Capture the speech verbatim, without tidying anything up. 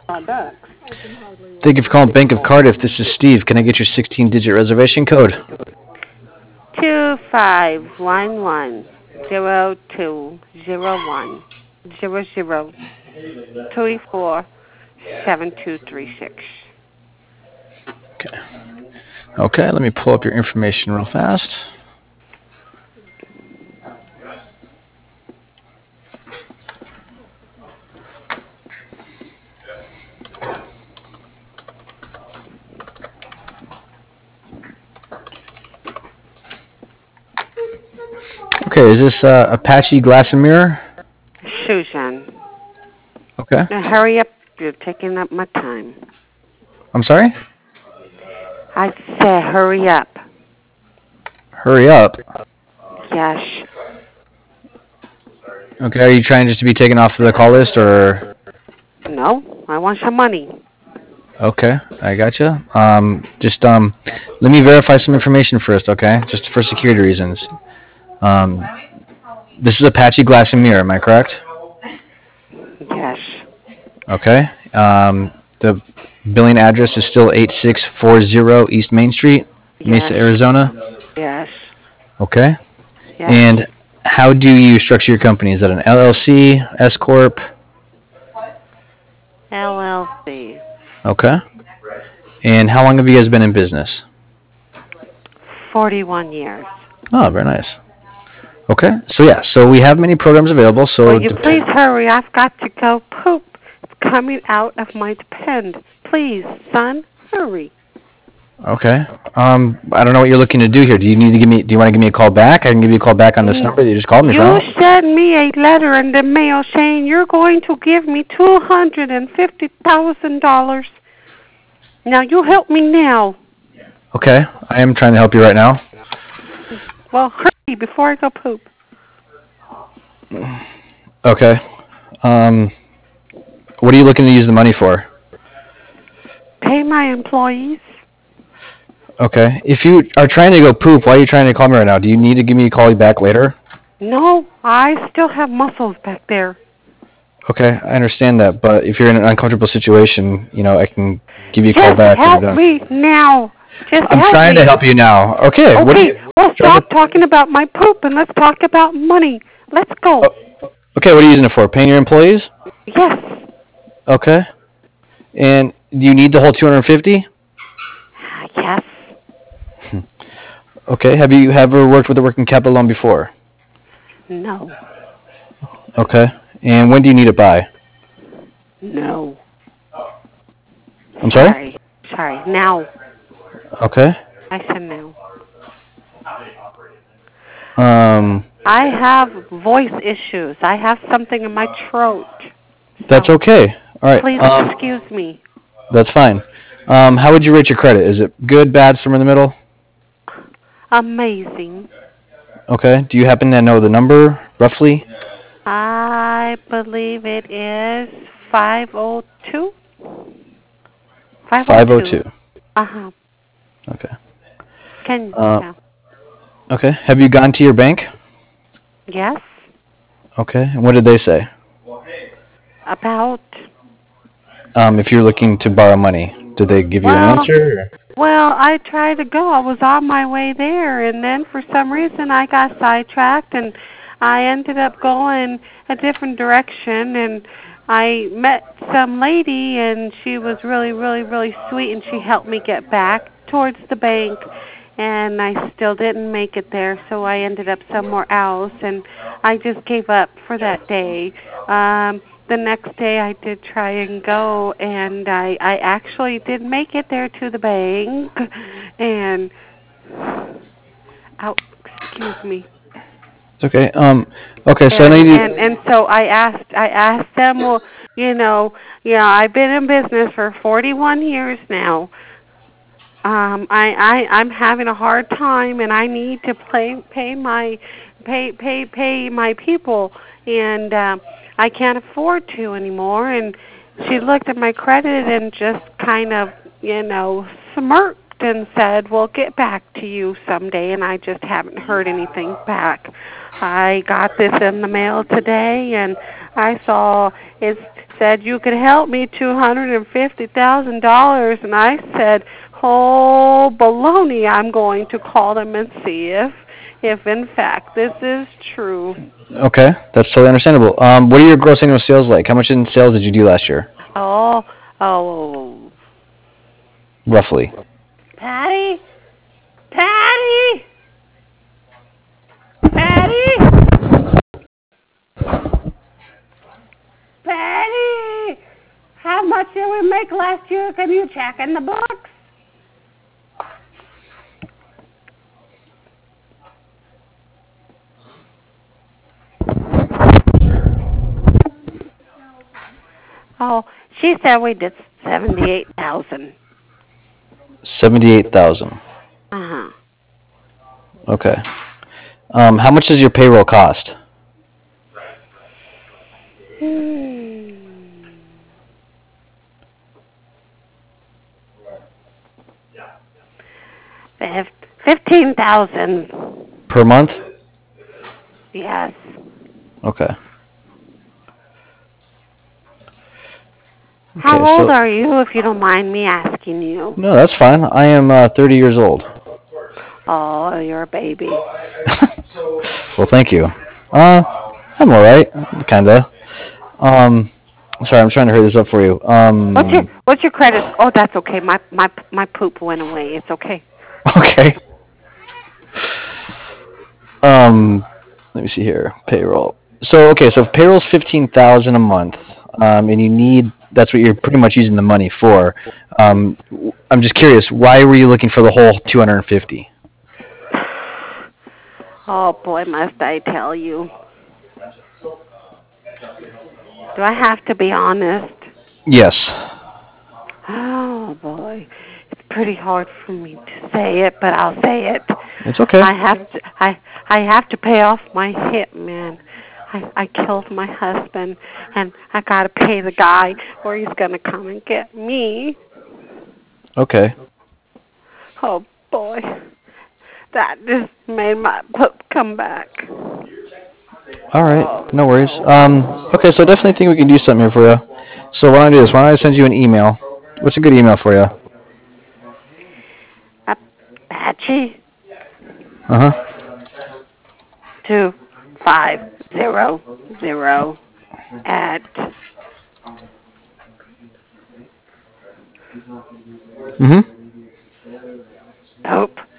Thank you for calling Bank of Cardiff. This is Steve. Can I get your sixteen-digit reservation code? Two five one one zero two zero one zero zero three four seven two three six. Okay. Okay, let me pull up your information real fast. Okay, is this uh, Apache Glass and Mirror? Susan, Okay. now hurry up. You're taking up my time. I'm sorry? I said hurry up. Hurry up. Yes. Okay, are you trying just to be taken off the call list or? No, I want some money. Okay, I gotcha. Um, just um, let me verify some information first, okay? Just for security reasons. Um, this is Apache Glass and Mirror, am I correct? Yes. Okay. Um, the billing address is still eight six four zero East Main Street, Yes. Mesa, Arizona. Yes. Okay. Yes. And how do you structure your company? Is that an L L C, S corp? L L C. Okay. And how long have you guys been in business? Forty-one years. Oh, very nice. Okay. So yeah, so we have many programs available. Will So you dep- please hurry? I've got to go poop. It's coming out of my pen. Please, son, hurry. okay. Um, I don't know what you're looking to do here. Do you need to give me? Do you want to give me a call back? I can give you a call back on this Mm, number that you just called me You from. sent me a letter in the mail saying you're going to give me two hundred and fifty thousand dollars. Now you help me now. Okay. I am trying to help you right now. Well, hurry before I go poop. Okay. Um, what are you looking to use the money for? Pay my employees. Okay. If you are trying to go poop, why are you trying to call me right now? Do you need to give me a call back later? No, I still have muscles back there. Okay, I understand that, but if you're in an uncomfortable situation, you know, I can give you a call Just back when you're help done. me now. Just I'm help trying to me. help you now. Okay, what do Okay, you well, trying stop to? talking about my poop and let's talk about money. Let's go. Oh, okay, what are you using it for? Paying your employees? Yes. Okay. And do you need the whole two hundred fifty? Yes. Okay. Have you ever worked with a working capital loan before? No. Okay. And when do you need it by? No. I'm sorry? Sorry. Sorry. Now. Okay. I said no. Um, I have voice issues. I have something in my throat. that's So okay. All right. please Um, excuse me. that's fine. Um, how would you rate your credit? Is it good, bad, somewhere in the middle? Amazing. Okay. Do you happen to know the number roughly? I believe it is five oh two. five oh five oh two. two. Uh-huh. Okay. Can, Uh, yeah. okay. Have you gone to your bank? Yes? Okay. And what did they say? About, Um, if you're looking to borrow money, did they give you an well, answer? well, I tried to go. I was on my way there, and then for some reason I got sidetracked, and I ended up going a different direction, and I met some lady, and she was really, really, really sweet, and she helped me get back towards the bank, and I still didn't make it there, so I ended up somewhere else, and I just gave up for that day. Um, the next day I did try and go, and I I actually did make it there to the bank, and oh, excuse me. It's okay. Um, okay. So I know And you. and and so I asked I asked them, well, you know, yeah, I've been in business for forty-one years now. Um, I I I'm having a hard time, and I need to pay pay my pay pay pay my people, and um, I can't afford to anymore. And she looked at my credit and just kind of, you know, smirked and said, "We'll get back to you someday." And I just haven't heard anything back. I got this in the mail today, and I saw it's said you could help me two hundred and fifty thousand dollars, and I said, "Oh, baloney! I'm going to call them and see if, if in fact this is true." Okay, that's totally understandable. Um, what are your gross annual sales like? How much in sales did you do last year, Oh, oh, roughly? Patty, Patty, Patty, Patty. How much did we make last year? Can you check in the books? Oh, she said we did seventy-eight thousand. Seventy-eight thousand. Uh huh. Okay. Um, how much does your payroll cost? Hmm. Fifteen thousand. Per month? Yes. Okay. How Okay. old So are you, if you don't mind me asking you? no, that's fine. I am uh, thirty years old. Oh, you're a baby. Well, thank you. Uh, I'm all right, kinda. Um, sorry, I'm trying to hurry this up for you. What's your Um, What's your credit? Oh, that's okay. My my my poop went away. It's okay. okay. Um, let me see here. Payroll. So okay, so if payroll's fifteen thousand a month, um, and you need that's what you're pretty much using the money for. Um, w- I'm just curious, why were you looking for the whole two hundred fifty? Oh boy, must I tell you? Do I have to be honest? Yes. Oh boy, it's pretty hard for me to say it, but I'll say it. It's okay. I have to. I I have to pay off my hitman. I I killed my husband, and I gotta pay the guy, or he's gonna come and get me. Okay. Oh boy, that just made my poop come back. All right. Oh No worries. no. Um, okay, so I definitely think we can do something here for you. So why don't I do this? Why don't I send you an email? What's a good email for you? Apache Uh huh. two five zero zero at Mm-hmm. nope.